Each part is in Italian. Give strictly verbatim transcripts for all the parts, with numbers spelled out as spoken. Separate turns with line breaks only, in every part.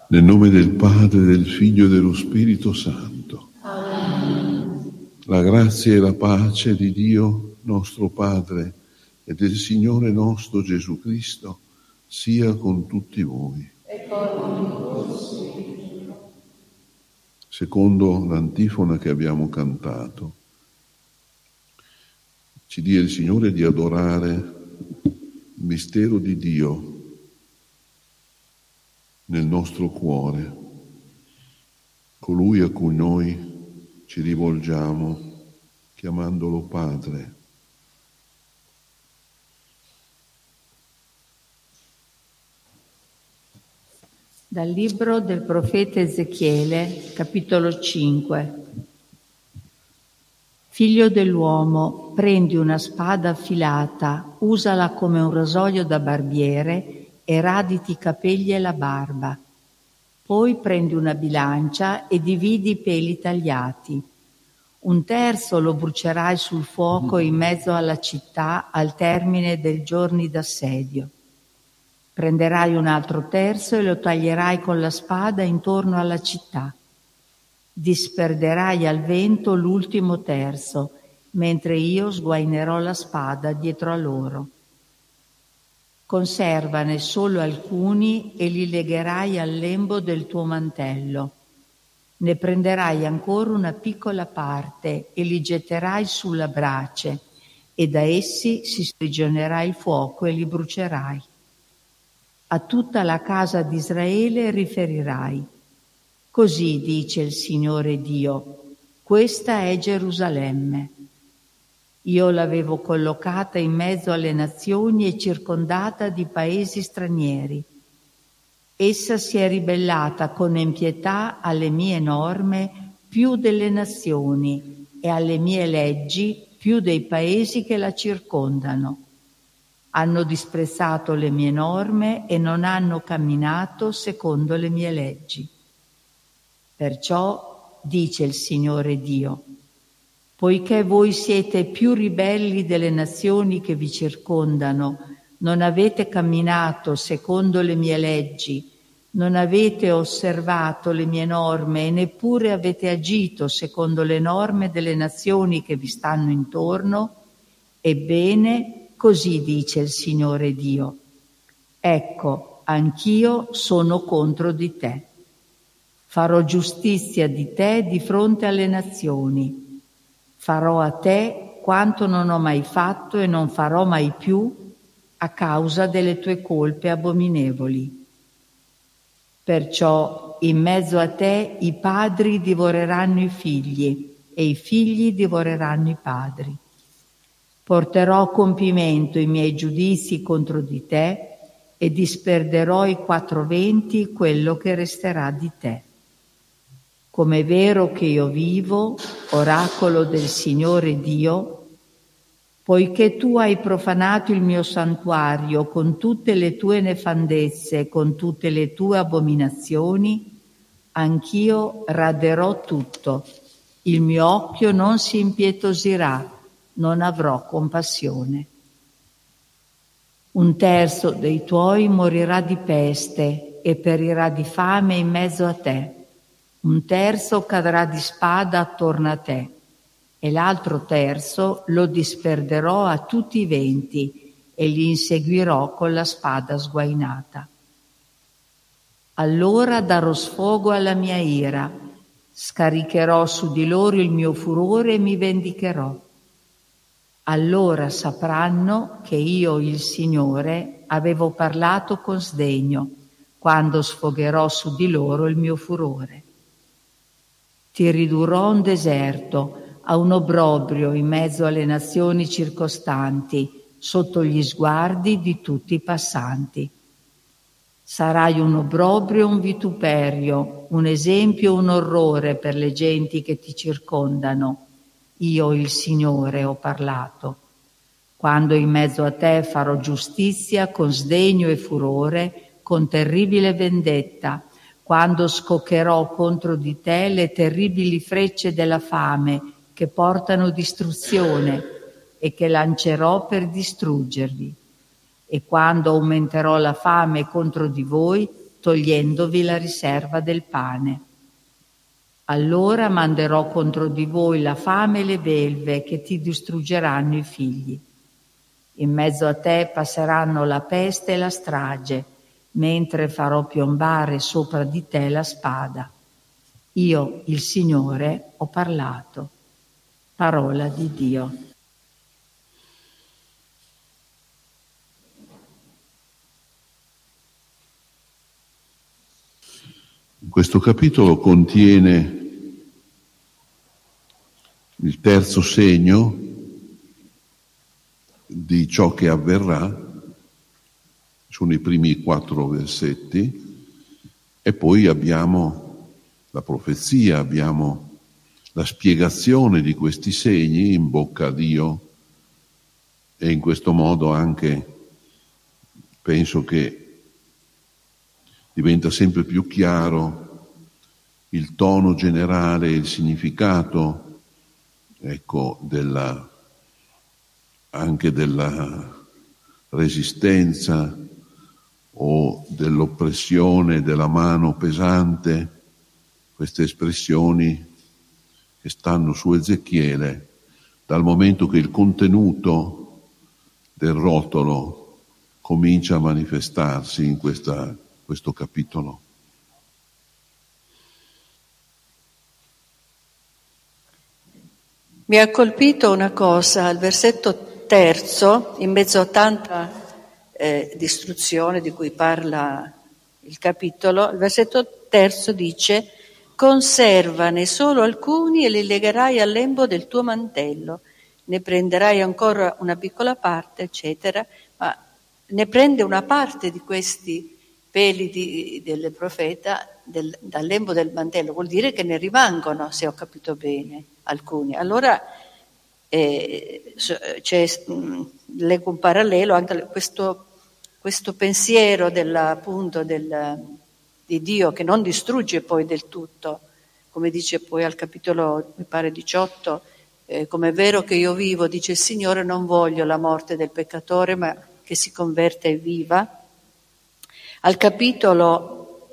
Nel nome del Padre, del Figlio e dello Spirito Santo.
Amen.
La grazia e la pace di Dio nostro Padre e del Signore nostro Gesù Cristo sia con tutti voi.
E con il tuo spirito.
Secondo l'antifona che abbiamo cantato, ci dia il Signore di adorare il mistero di Dio nel nostro cuore, colui a cui noi ci rivolgiamo chiamandolo Padre.
Dal libro del profeta Ezechiele, capitolo cinque. Figlio dell'uomo, prendi una spada affilata, usala come un rasoio da barbiere e raditi i capelli e la barba. Poi prendi una bilancia e dividi i peli tagliati. Un terzo lo brucerai sul fuoco in mezzo alla città al termine dei giorni d'assedio. Prenderai un altro terzo e lo taglierai con la spada intorno alla città. Disperderai al vento l'ultimo terzo, mentre io sguainerò la spada dietro a loro. Conservane solo alcuni e li legherai al lembo del tuo mantello. Ne prenderai ancora una piccola parte e li getterai sulla brace, e da essi si sprigionerà il fuoco e li brucerai. A tutta la casa di Israele riferirai: così dice il Signore Dio, questa è Gerusalemme. Io l'avevo collocata in mezzo alle nazioni e circondata di paesi stranieri. Essa si è ribellata con impietà alle mie norme più delle nazioni e alle mie leggi più dei paesi che la circondano. Hanno disprezzato le mie norme e non hanno camminato secondo le mie leggi. Perciò, dice il Signore Dio, poiché voi siete più ribelli delle nazioni che vi circondano, non avete camminato secondo le mie leggi, non avete osservato le mie norme e neppure avete agito secondo le norme delle nazioni che vi stanno intorno, ebbene, così dice il Signore Dio: ecco, anch'io sono contro di te. Farò giustizia di te di fronte alle nazioni. Farò a te quanto non ho mai fatto e non farò mai più a causa delle tue colpe abominevoli. Perciò in mezzo a te i padri divoreranno i figli e i figli divoreranno i padri. Porterò a compimento i miei giudizi contro di te e disperderò ai quattro venti quello che resterà di te. Come è vero che io vivo, oracolo del Signore Dio, poiché tu hai profanato il mio santuario con tutte le tue nefandezze e con tutte le tue abominazioni, anch'io raderò tutto. Il mio occhio non si impietosirà, non avrò compassione. Un terzo dei tuoi morirà di peste e perirà di fame in mezzo a te. Un terzo cadrà di spada attorno a te e l'altro terzo lo disperderò a tutti i venti e li inseguirò con la spada sguainata. Allora darò sfogo alla mia ira, scaricherò su di loro il mio furore e mi vendicherò. Allora sapranno che io, il Signore, avevo parlato con sdegno quando sfogherò su di loro il mio furore. Ti ridurrò un deserto, a un obbrobrio in mezzo alle nazioni circostanti, sotto gli sguardi di tutti i passanti. Sarai un obbrobrio, un vituperio, un esempio, un orrore per le genti che ti circondano. Io, il Signore, ho parlato. Quando in mezzo a te farò giustizia con sdegno e furore, con terribile vendetta, quando scoccherò contro di te le terribili frecce della fame che portano distruzione e che lancerò per distruggervi. E quando aumenterò la fame contro di voi, togliendovi la riserva del pane. Allora manderò contro di voi la fame e le belve che ti distruggeranno i figli. In mezzo a te passeranno la peste e la strage, mentre farò piombare sopra di te la spada. Io, il Signore, ho parlato. Parola di Dio.
Questo capitolo contiene il terzo segno di ciò che avverrà. Sono i primi quattro versetti e poi abbiamo la profezia, abbiamo la spiegazione di questi segni in bocca a Dio, e in questo modo anche penso che diventa sempre più chiaro il tono generale, il significato, ecco, della, anche della resistenza o dell'oppressione della mano pesante, queste espressioni che stanno su Ezechiele dal momento che il contenuto del rotolo comincia a manifestarsi in questa, questo capitolo.
Mi ha colpito una cosa, al versetto terzo, in mezzo a tanta eh, distruzione di cui parla il capitolo, il versetto terzo dice: conservane solo alcuni e li legherai al lembo del tuo mantello, ne prenderai ancora una piccola parte, eccetera, ma ne prende una parte di questi peli di, del profeta del, dal lembo del mantello, vuol dire che ne rimangono, se ho capito bene, alcuni. Allora eh, c'è, mh, leggo un parallelo anche a questo, questo pensiero della, appunto del, di Dio che non distrugge poi del tutto, come dice poi al capitolo, mi pare diciotto, eh, come è vero che io vivo, dice il Signore, non voglio la morte del peccatore, ma che si converte e viva. Al capitolo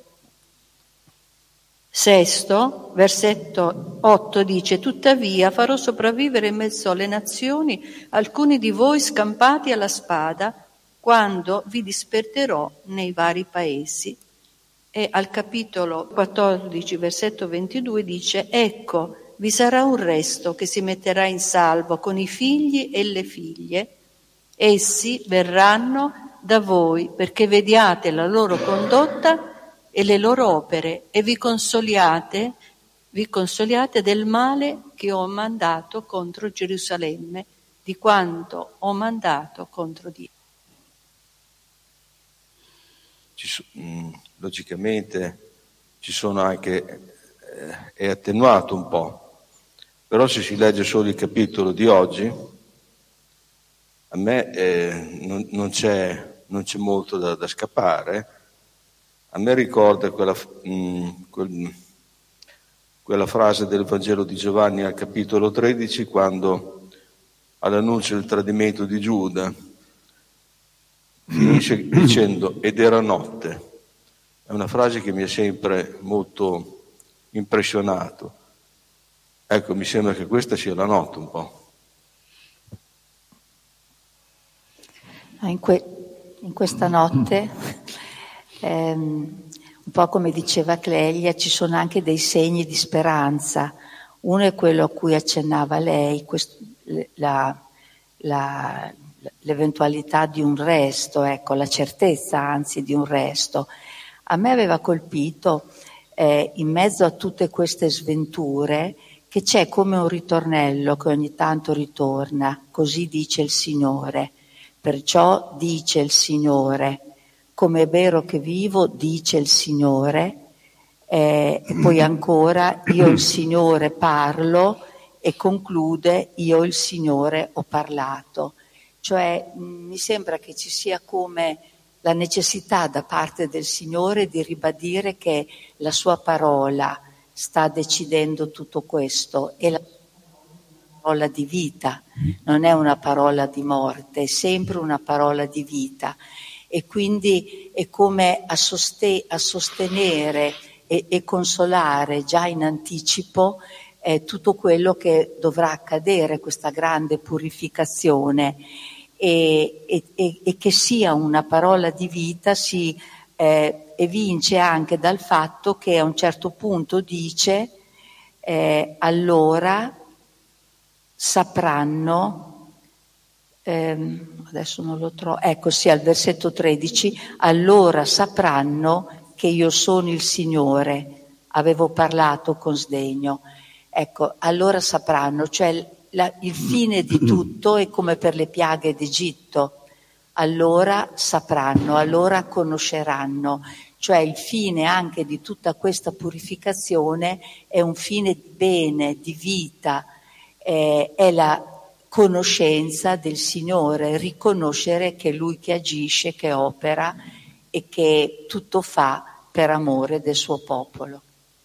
sesto, versetto otto dice: tuttavia farò sopravvivere in mezzo alle nazioni alcuni di voi scampati alla spada quando vi disperderò nei vari paesi. E al capitolo quattordici, versetto ventidue dice: ecco, vi sarà un resto che si metterà in salvo con i figli e le figlie. Essi verranno da voi perché vediate la loro condotta e le loro opere e vi consoliate, vi consoliate del male che ho mandato contro Gerusalemme, di quanto ho mandato contro Dio.
Ci so, mh, logicamente ci sono anche, eh, è attenuato un po', però se si legge solo il capitolo di oggi, a me eh, non, non, c'è, non c'è molto da, da scappare. A me ricorda quella, mh, quel, quella frase del Vangelo di Giovanni al capitolo tredici, quando all'annuncio del tradimento di Giuda finisce dicendo: ed era notte. È una frase che mi ha sempre molto impressionato. Ecco, mi sembra che questa sia la notte un po'.
In, que- in questa notte, ehm, un po' come diceva Clelia, ci sono anche dei segni di speranza. Uno è quello a cui accennava lei, quest- la, la, l'eventualità di un resto, ecco, la certezza anzi di un resto. A me aveva colpito, eh, in mezzo a tutte queste sventure, che c'è come un ritornello che ogni tanto ritorna: così dice il Signore. Perciò dice il Signore, come è vero che vivo, dice il Signore, eh, e poi ancora, io il Signore parlo, e conclude, io il Signore ho parlato. Cioè mh, mi sembra che ci sia come la necessità da parte del Signore di ribadire che la sua parola sta decidendo tutto questo, e la parola di vita, non è una parola di morte, è sempre una parola di vita. e quindi è come a, soste- a sostenere e, e consolare già in anticipo eh, tutto quello che dovrà accadere, questa grande purificazione, e, e, e, e che sia una parola di vita si eh, evince anche dal fatto che a un certo punto dice eh, allora sapranno. Ehm, adesso non lo trovo, ecco sì, al versetto tredici, allora sapranno che io sono il Signore, avevo parlato con sdegno. Ecco, allora sapranno, cioè la, il fine di tutto è come per le piaghe d'Egitto, allora sapranno, allora conosceranno, cioè il fine anche di tutta questa purificazione è un fine di bene, di vita, eh, è la conoscenza del Signore, riconoscere che è Lui che agisce, che opera e che tutto fa per amore del suo popolo.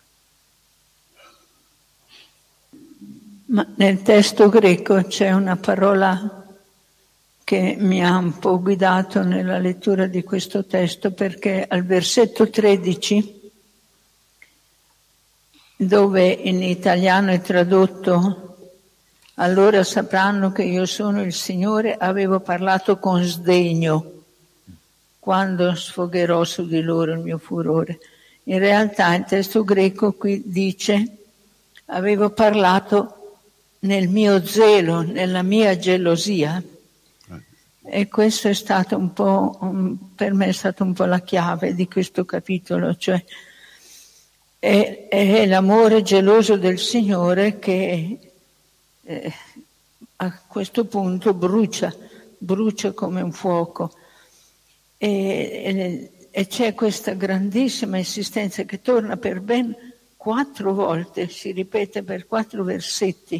Ma nel testo greco c'è una parola che mi ha un po' guidato nella lettura di questo testo, perché al versetto tredici, dove in italiano è tradotto allora sapranno che io sono il Signore, avevo parlato con sdegno quando sfogherò su di loro il mio furore. In realtà il testo greco qui dice avevo parlato nel mio zelo, nella mia gelosia, e questo è stato un po', per me è stata un po' la chiave di questo capitolo, cioè è, è l'amore geloso del Signore che Eh, a questo punto brucia, brucia come un fuoco e, e, e c'è questa grandissima insistenza che torna per ben quattro volte, si ripete per quattro versetti.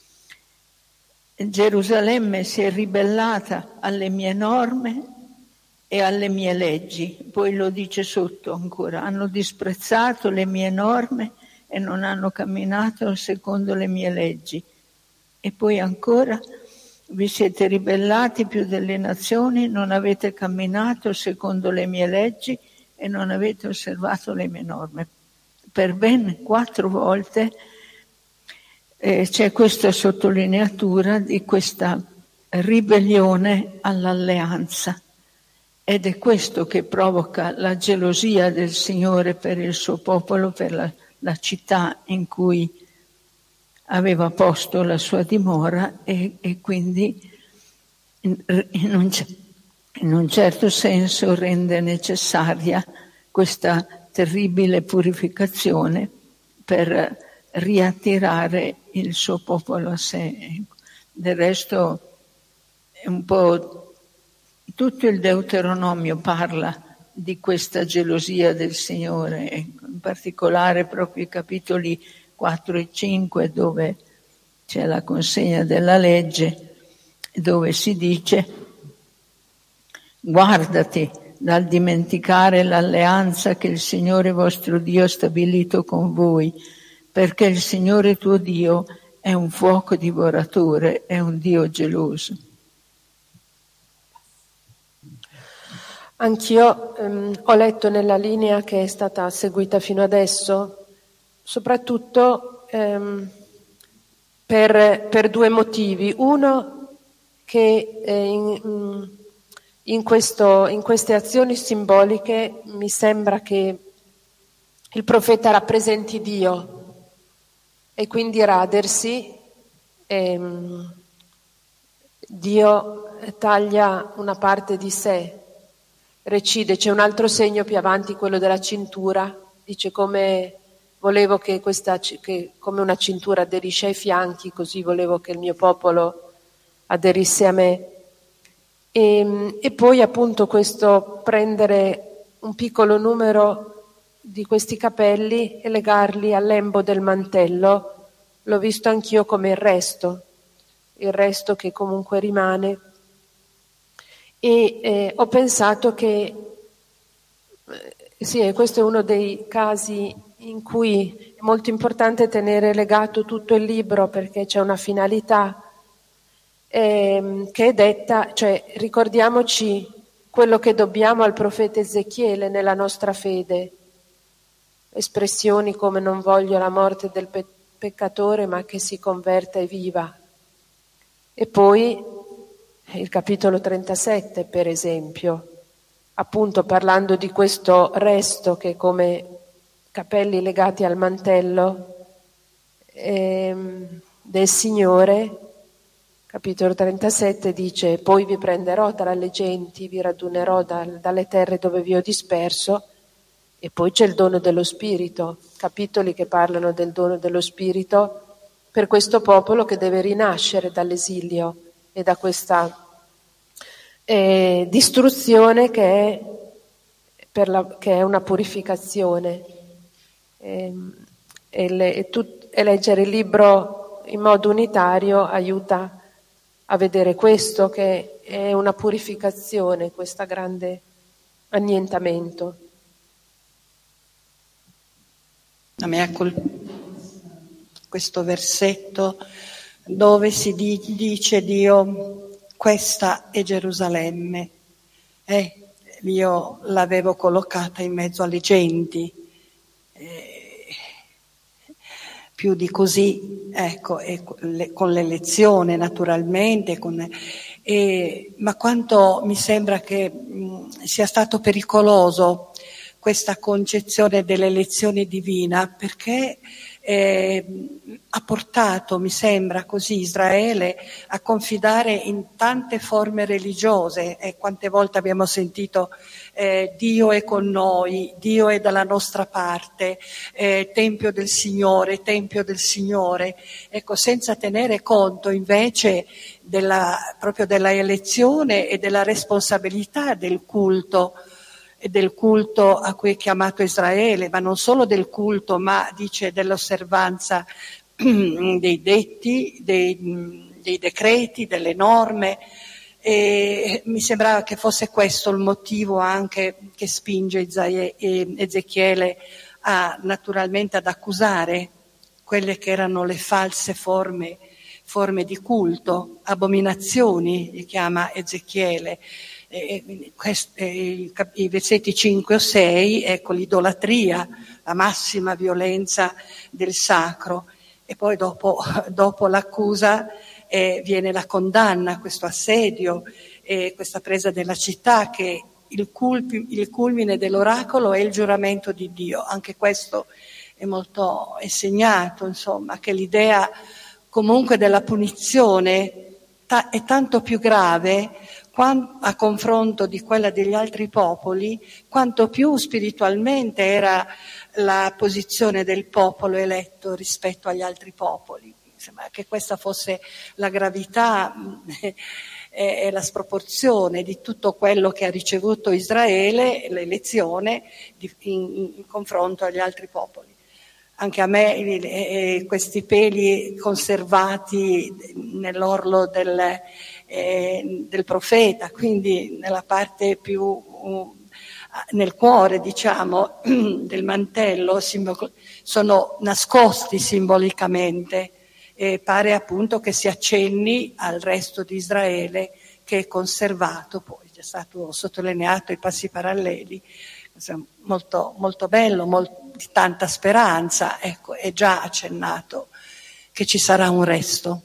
Gerusalemme si è ribellata alle mie norme e alle mie leggi, poi lo dice sotto ancora, hanno disprezzato le mie norme e non hanno camminato secondo le mie leggi. E poi ancora, vi siete ribellati più delle nazioni, non avete camminato secondo le mie leggi e non avete osservato le mie norme. Per ben quattro volte eh, c'è questa sottolineatura di questa ribellione all'alleanza, ed è questo che provoca la gelosia del Signore per il suo popolo, per la, la città in cui aveva posto la sua dimora, e, e quindi in, in, un, in un certo senso rende necessaria questa terribile purificazione per riattirare il suo popolo a sé. Del resto è un po' tutto il Deuteronomio parla di questa gelosia del Signore, in particolare proprio i capitoli quattro e cinque, dove c'è la consegna della legge, dove si dice guardati dal dimenticare l'alleanza che il Signore vostro Dio ha stabilito con voi, perché il Signore tuo Dio è un fuoco divoratore, è un Dio geloso.
Anch'io ehm, ho letto nella linea che è stata seguita fino adesso, soprattutto ehm, per, per due motivi. Uno, che eh, in, in, questo, in queste azioni simboliche mi sembra che il profeta rappresenti Dio e quindi radersi, ehm, Dio taglia una parte di sé, recide. C'è un altro segno più avanti, quello della cintura, dice come volevo che questa, che come una cintura aderisce ai fianchi, così volevo che il mio popolo aderisse a me. E, e poi appunto questo prendere un piccolo numero di questi capelli e legarli al lembo del mantello, l'ho visto anch'io come il resto, il resto che comunque rimane. E eh, ho pensato che eh, sì, questo è uno dei casi in cui è molto importante tenere legato tutto il libro, perché c'è una finalità ehm, che è detta, cioè ricordiamoci quello che dobbiamo al profeta Ezechiele nella nostra fede. Espressioni come non voglio la morte del pe- peccatore ma che si converta e viva. E poi il capitolo trentasette, per esempio, appunto parlando di questo resto che come capelli legati al mantello ehm, del Signore, capitolo trentasette dice: poi vi prenderò tra le genti, vi radunerò dal, dalle terre dove vi ho disperso. E poi c'è il dono dello Spirito, capitoli che parlano del dono dello Spirito per questo popolo che deve rinascere dall'esilio e da questa eh, distruzione che è, per la, che è una purificazione. E, e, le, e, tut, e leggere il libro in modo unitario aiuta a vedere questo, che è una purificazione, questo grande annientamento.
A me ha colpito questo versetto dove si di, dice Dio: questa è Gerusalemme. Eh, io l'avevo collocata in mezzo alle genti. Eh, più di così, ecco, e le, con l'elezione naturalmente, con, e, ma quanto mi sembra che mh, sia stato pericoloso questa concezione dell'elezione divina, perché eh, ha portato, mi sembra così, Israele a confidare in tante forme religiose. E quante volte abbiamo sentito eh, Dio è con noi, Dio è dalla nostra parte, eh, Tempio del Signore, Tempio del Signore, ecco, senza tenere conto invece della, proprio della elezione e della responsabilità del culto, e del culto a cui è chiamato Israele, ma non solo del culto, ma dice dell'osservanza dei detti, dei, dei decreti, delle norme. E mi sembrava che fosse questo il motivo anche che spinge Ezechiele a, naturalmente ad accusare quelle che erano le false forme, forme di culto, abominazioni, li chiama Ezechiele. Eh, quest, eh, i versetti cinque o sei, ecco, l'idolatria, la massima violenza del sacro, e poi dopo, dopo l'accusa eh, viene la condanna, questo assedio, eh, questa presa della città, che il, culpi, il culmine dell'oracolo è il giuramento di Dio. Anche questo è molto è segnato, insomma, che l'idea comunque della punizione ta- è tanto più grave a confronto di quella degli altri popoli, quanto più spiritualmente era la posizione del popolo eletto rispetto agli altri popoli. Mi sembra che questa fosse la gravità e la sproporzione di tutto quello che ha ricevuto Israele, l'elezione, in, in confronto agli altri popoli. Anche a me eh, questi peli conservati nell'orlo del, eh, del profeta, quindi nella parte più, uh, nel cuore, diciamo, del mantello, simbolo, sono nascosti simbolicamente. E pare appunto che si accenni al resto di Israele che è conservato, poi è stato sottolineato i passi paralleli. Molto, molto bello, molto, di tanta speranza, ecco, è già accennato che ci sarà un resto.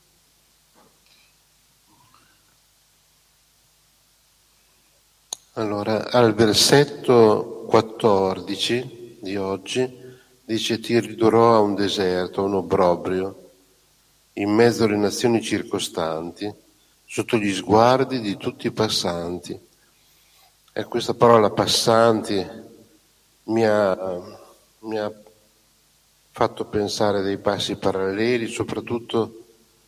Allora, al versetto quattordici di oggi dice: ti ridurrò a un deserto, a un obbrobrio, in mezzo alle nazioni circostanti, sotto gli sguardi di tutti i passanti. E questa parola passanti mi ha, mi ha fatto pensare dei passi paralleli, soprattutto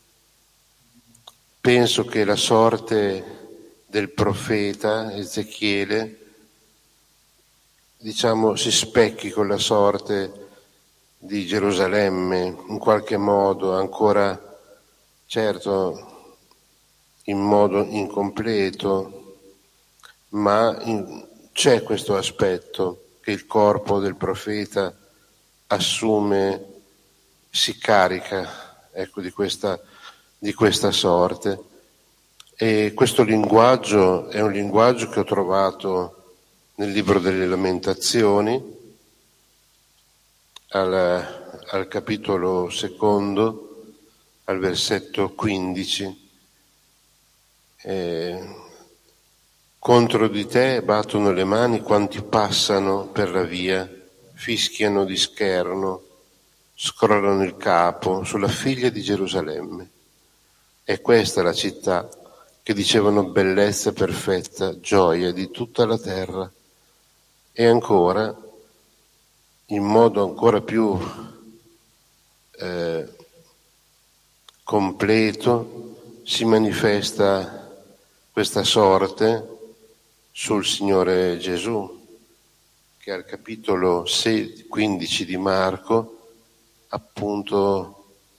penso che la sorte del profeta Ezechiele, diciamo, si specchi con la sorte di Gerusalemme, in qualche modo, ancora, certo, in modo incompleto, ma in, c'è questo aspetto che il corpo del profeta assume, si carica, ecco, di questa, di questa sorte. E questo linguaggio è un linguaggio che ho trovato nel libro delle Lamentazioni, al, al capitolo secondo, al versetto quindici. Eh, contro di te battono le mani quanti passano per la via, fischiano di scherno, scrollano il capo sulla figlia di Gerusalemme. E questa è la città che dicevano bellezza perfetta, gioia di tutta la terra. E ancora, in modo ancora più eh, completo, si manifesta questa sorte sul Signore Gesù, che al capitolo quindici di Marco, appunto,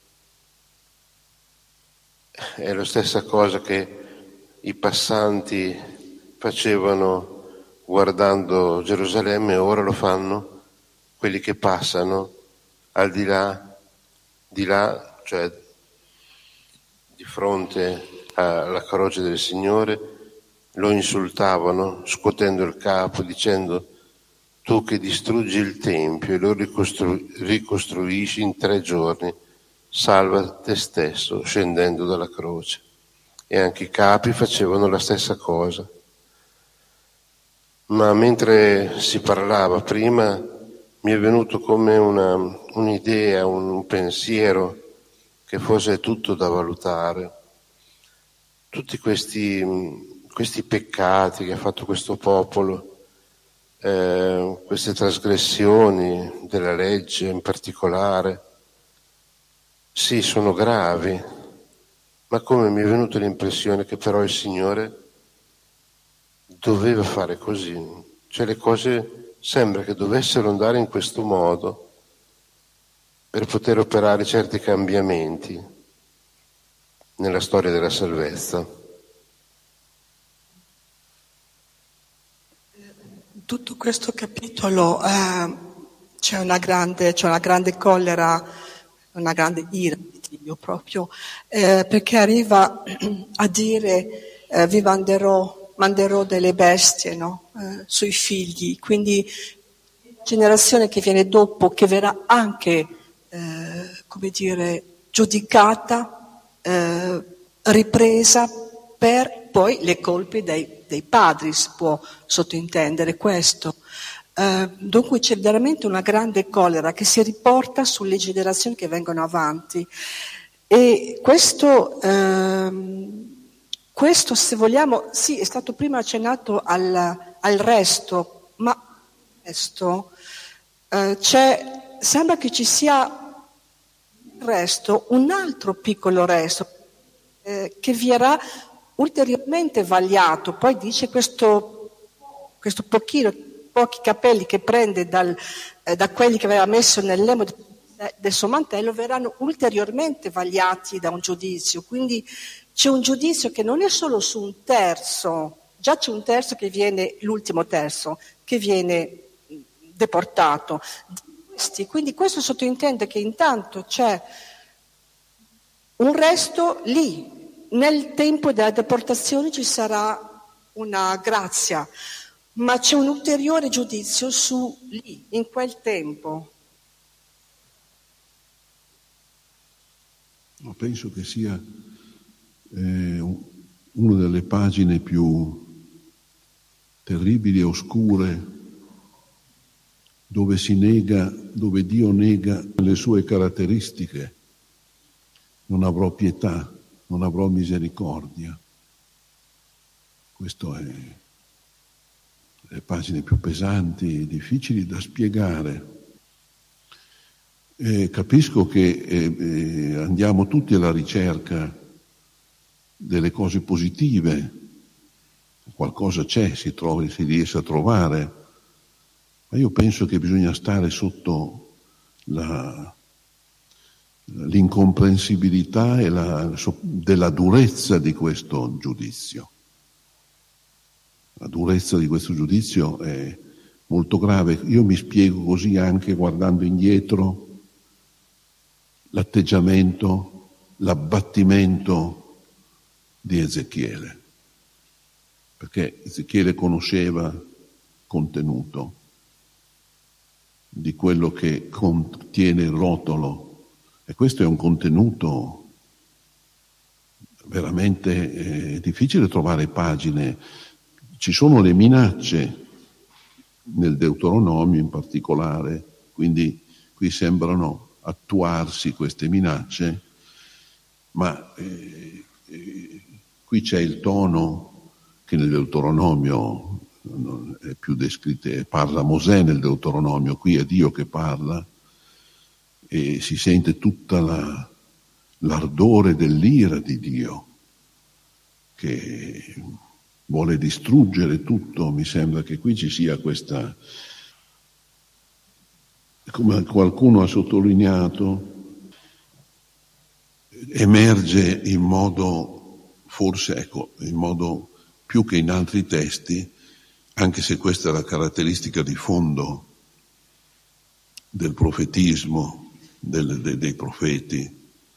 è la stessa cosa che i passanti facevano guardando Gerusalemme, ora lo fanno quelli che passano al di là, di là, cioè di fronte alla croce del Signore, lo insultavano scuotendo il capo, dicendo: tu che distruggi il Tempio e lo ricostru- ricostruisci in tre giorni, salva te stesso scendendo dalla croce. E anche i capi facevano la stessa cosa. Ma mentre si parlava prima mi è venuto come una, un'idea, un pensiero che forse è tutto da valutare. Tutti questi, questi peccati che ha fatto questo popolo, eh, queste trasgressioni della legge in particolare, sì, sono gravi, ma come mi è venuta l'impressione che però il Signore doveva fare così. Cioè le cose sembra che dovessero andare in questo modo per poter operare certi cambiamenti nella storia della salvezza.
Tutto questo capitolo eh, c'è una grande, c'è una grande collera, una grande ira di Dio proprio, eh, perché arriva a dire eh, vi manderò, manderò delle bestie, no? eh, sui figli, quindi generazione che viene dopo, che verrà anche, eh, come dire, giudicata, eh, ripresa per poi le colpe dei, dei padri, si può sottintendere questo. Uh, dunque c'è veramente una grande collera che si riporta sulle generazioni che vengono avanti e questo, uh, questo se vogliamo, sì, è stato prima accennato al, al resto, ma resto, uh, c'è, sembra che ci sia il resto, un altro piccolo resto eh, che verrà ulteriormente vagliato. Poi dice questo, questo pochino, pochi capelli che prende dal, eh, da quelli che aveva messo nel lembo del suo mantello verranno ulteriormente vagliati da un giudizio. Quindi c'è un giudizio che non è solo su un terzo, già c'è un terzo che viene, l'ultimo terzo, che viene deportato. Quindi questo sottintende che intanto c'è un resto lì. Nel tempo della deportazione ci sarà una grazia, ma c'è un ulteriore giudizio su lì, in quel tempo.
Penso che sia eh, una delle pagine più terribili e oscure, dove si nega, dove Dio nega le sue caratteristiche. Non avrò pietà, non avrò misericordia. Questo è le pagine più pesanti e difficili da spiegare. Eh, capisco che eh, eh, andiamo tutti alla ricerca delle cose positive, qualcosa c'è, si, trova, si riesce a trovare, ma io penso che bisogna stare sotto la, l'incomprensibilità e la, della durezza di questo giudizio. La durezza di questo giudizio è molto grave. Io mi spiego così anche guardando indietro l'atteggiamento, l'abbattimento di Ezechiele, perché Ezechiele conosceva contenuto di quello che contiene il rotolo, e questo è un contenuto veramente eh, difficile trovare pagine. Ci sono le minacce nel Deuteronomio in particolare, quindi qui sembrano attuarsi queste minacce, ma eh, eh, qui c'è il tono che nel Deuteronomio non è più descritto, parla Mosè nel Deuteronomio, qui è Dio che parla e si sente tutta la, l'ardore dell'ira di Dio che vuole distruggere tutto. Mi sembra che qui ci sia questa, come qualcuno ha sottolineato, emerge in modo, forse ecco, in modo più che in altri testi, anche se questa è la caratteristica di fondo del profetismo, del, de, dei profeti.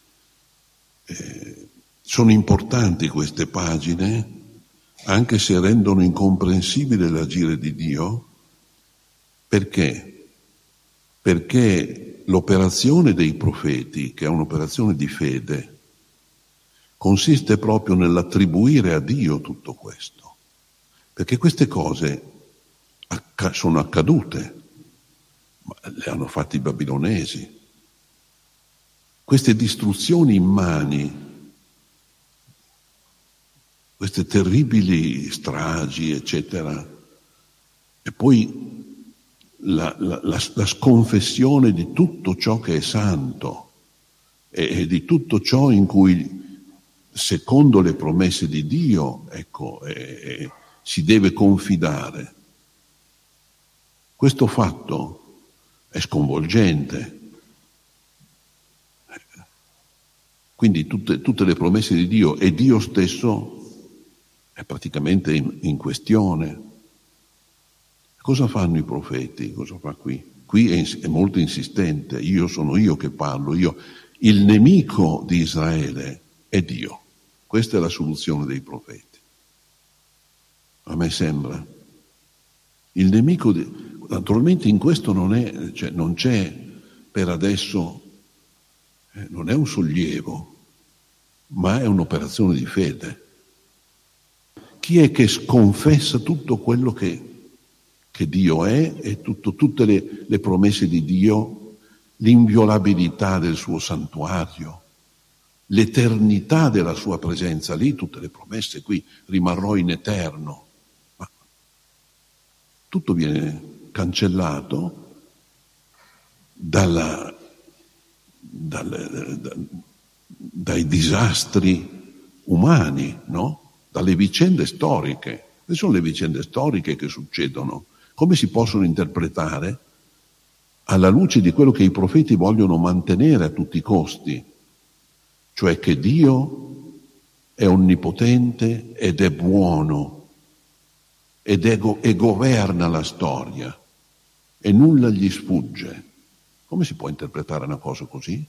Eh, sono importanti queste pagine, anche se rendono incomprensibile l'agire di Dio. Perché? Perché l'operazione dei profeti, che è un'operazione di fede, consiste proprio nell'attribuire a Dio tutto questo. Perché queste cose sono accadute, ma le hanno fatte i babilonesi. Queste distruzioni immani, queste terribili stragi, eccetera, e poi la, la, la, la sconfessione di tutto ciò che è santo e, e di tutto ciò in cui, secondo le promesse di Dio, ecco, è, si deve confidare. Questo fatto è sconvolgente. Quindi tutte, tutte le promesse di Dio e Dio stesso è praticamente in, in questione. Cosa fanno i profeti? Cosa fa qui? Qui è, è molto insistente. Io sono io che parlo. Io. Il nemico di Israele è Dio. Questa è la soluzione dei profeti. A me sembra. Il nemico, di, naturalmente in questo non è, cioè non c'è per adesso, eh, non è un sollievo, ma è un'operazione di fede. Chi è che sconfessa tutto quello che, che Dio è e tutto, tutte le, le promesse di Dio, l'inviolabilità del suo santuario, l'eternità della sua presenza lì, tutte le promesse qui, rimarrò in eterno. Ma tutto viene cancellato dalla, dal, da, dai disastri umani, no? Dalle vicende storiche. Queste sono le vicende storiche che succedono. Come si possono interpretare? Alla luce di quello che i profeti vogliono mantenere a tutti i costi, cioè che Dio è onnipotente ed è buono ed è go- e governa la storia e nulla gli sfugge. Come si può interpretare una cosa così?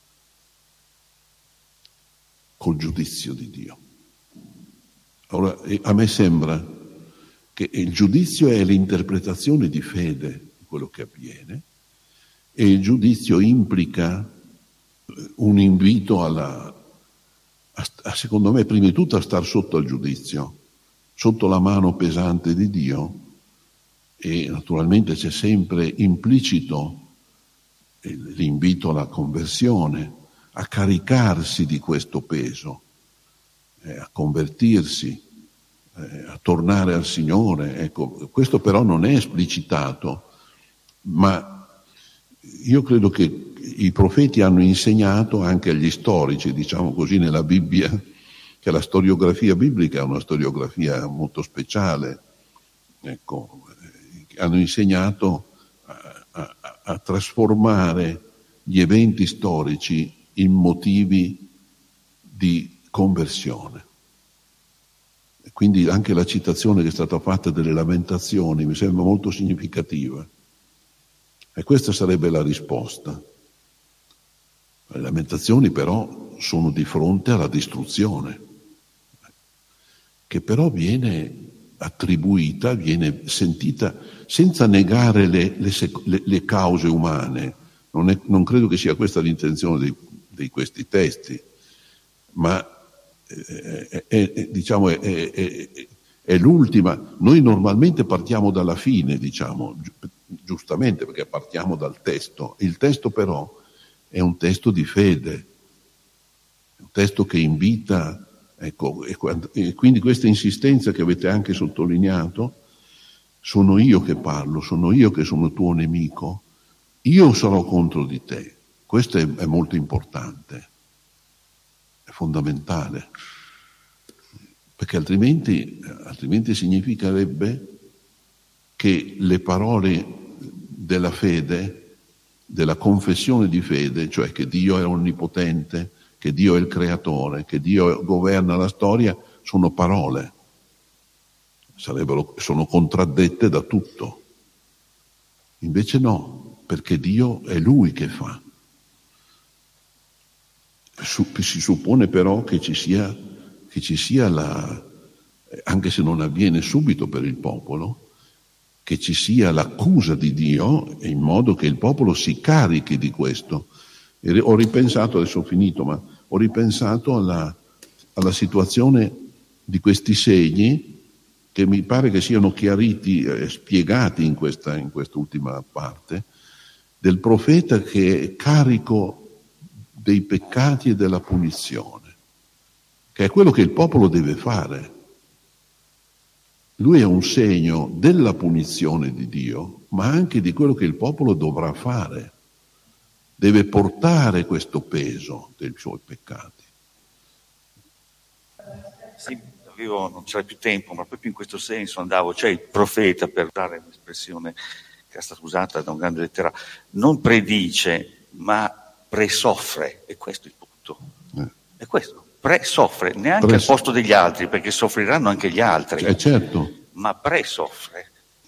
Col giudizio di Dio. Allora, a me sembra che il giudizio è l'interpretazione di fede di quello che avviene e il giudizio implica un invito alla, a, a, secondo me, prima di tutto a star sotto al giudizio, sotto la mano pesante di Dio, e naturalmente c'è sempre implicito l'invito alla conversione, a caricarsi di questo peso, eh, a convertirsi, eh, a tornare al Signore. Ecco, questo però non è esplicitato, ma io credo che i profeti hanno insegnato anche agli storici, diciamo così, nella Bibbia, che la storiografia biblica è una storiografia molto speciale. Ecco, eh, hanno insegnato a, a, a trasformare gli eventi storici in motivi di conversione. E quindi anche la citazione che è stata fatta delle Lamentazioni mi sembra molto significativa. E questa sarebbe la risposta. Le Lamentazioni però sono di fronte alla distruzione. che però viene attribuita, viene sentita senza negare le, le, le, le cause umane. Non, è, non credo che sia questa l'intenzione di, di questi testi, ma è, è, è, diciamo, è, è, è l'ultima. Noi normalmente partiamo dalla fine, diciamo, giustamente, perché partiamo dal testo. Il testo però è un testo di fede, un testo che invita, ecco, e quindi questa insistenza che avete anche sottolineato, sono io che parlo, sono io che sono tuo nemico, io sarò contro di te. Questo è, è molto importante, è fondamentale, perché altrimenti, altrimenti significherebbe che le parole della fede, della confessione di fede, cioè che Dio è onnipotente, che Dio è il creatore, che Dio governa la storia, sono parole, sarebbero, sono contraddette da tutto. Invece no, perché Dio è Lui che fa. Si suppone però che ci sia, che ci sia la, anche se non avviene subito per il popolo, che ci sia l'accusa di Dio in modo che il popolo si carichi di questo. E ho ripensato, adesso ho finito, ma ho ripensato alla, alla situazione di questi segni che mi pare che siano chiariti e spiegati in questa, in quest'ultima parte, del profeta che è carico dei peccati e della punizione, che è quello che il popolo deve fare. Lui è un segno della punizione di Dio, ma anche di quello che il popolo dovrà fare. Deve portare questo peso dei suoi peccati.
Sì, avevo, non c'era più tempo, ma proprio in questo senso andavo, cioè il profeta, per dare un'espressione che è stata usata da un grande letterato, non predice, ma presoffre, e questo è il punto. Eh. È questo, presoffre, neanche Pres- al posto degli altri, perché soffriranno anche gli altri.
Eh, certo.
Ma presoffre.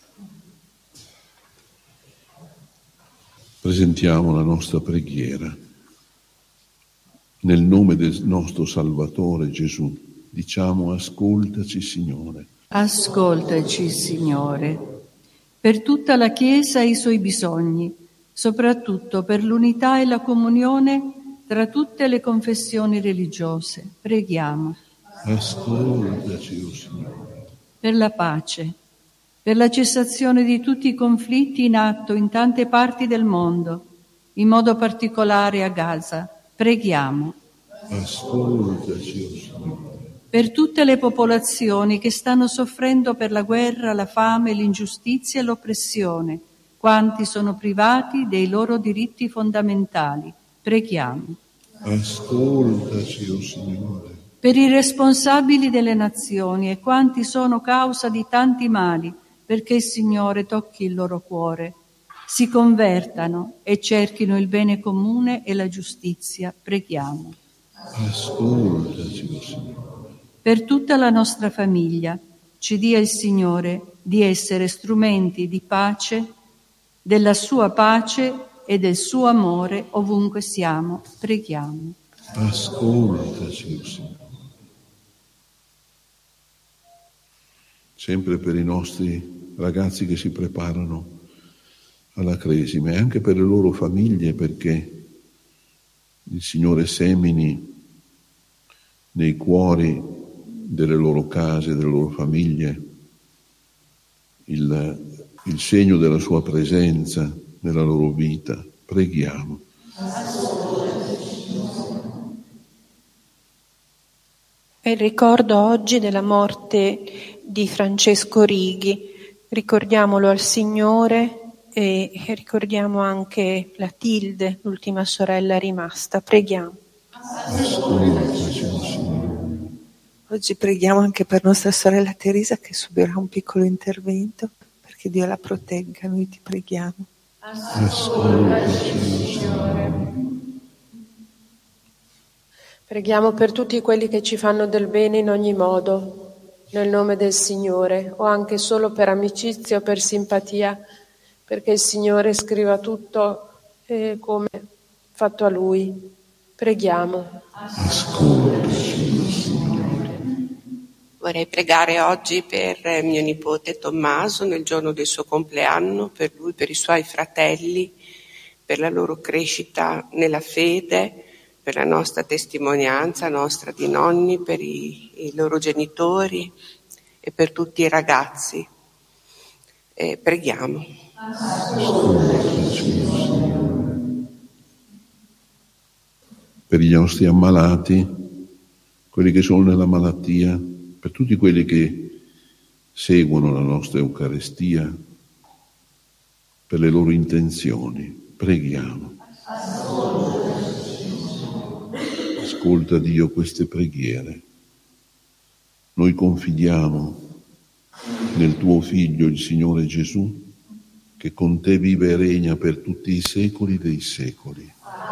Presentiamo la nostra preghiera. Nel nome del nostro Salvatore Gesù, diciamo: ascoltaci, Signore.
Ascoltaci, Signore, per tutta la Chiesa e i suoi bisogni, soprattutto per l'unità e la comunione tra tutte le confessioni religiose. Preghiamo.
Ascoltaci, o Signore.
Per la pace, per la cessazione di tutti i conflitti in atto in tante parti del mondo, in modo particolare a Gaza. Preghiamo.
Ascoltaci, o Signore.
Per tutte le popolazioni che stanno soffrendo per la guerra, la fame, l'ingiustizia e l'oppressione, quanti sono privati dei loro diritti fondamentali. Preghiamo.
Ascoltaci, o Signore.
Per i responsabili delle nazioni e quanti sono causa di tanti mali, perché il Signore tocchi il loro cuore, si convertano e cerchino il bene comune e la giustizia. Preghiamo.
Ascoltaci, o Signore.
Per tutta la nostra famiglia, ci dia il Signore di essere strumenti di pace, della sua pace e del suo amore ovunque siamo. Preghiamo.
Ascoltaci, o Signore. Sempre per i nostri ragazzi che si preparano alla Cresima e anche per le loro famiglie, perché il Signore semini nei cuori delle loro case, delle loro famiglie, il, il segno della sua presenza nella loro vita. Preghiamo.
È il ricordo oggi della morte di Francesco Righi. Ricordiamolo al Signore e ricordiamo anche la Tilde, l'ultima sorella rimasta. Preghiamo.
Ascoltaci, Signore.
Oggi preghiamo anche per nostra sorella Teresa che subirà un piccolo intervento, perché Dio la protegga. Noi ti preghiamo.
Ascoltaci, Signore.
Preghiamo per tutti quelli che ci fanno del bene in ogni modo, nel nome del Signore, o anche solo per amicizia o per simpatia, perché il Signore scriva tutto eh, come fatto a Lui. Preghiamo.
Ascoltaci, Signore.
Vorrei pregare oggi per mio nipote Tommaso nel giorno del suo compleanno, per lui, per i suoi fratelli, per la loro crescita nella fede, per la nostra testimonianza, nostra di nonni, per i, i loro genitori e per tutti i ragazzi. E preghiamo.
Per gli nostri ammalati, quelli che sono nella malattia, per tutti quelli che seguono la nostra Eucaristia, per le loro intenzioni, preghiamo. Ascolta Dio queste preghiere. Noi confidiamo nel tuo Figlio, il Signore Gesù, che con te vive e regna per tutti i secoli dei secoli.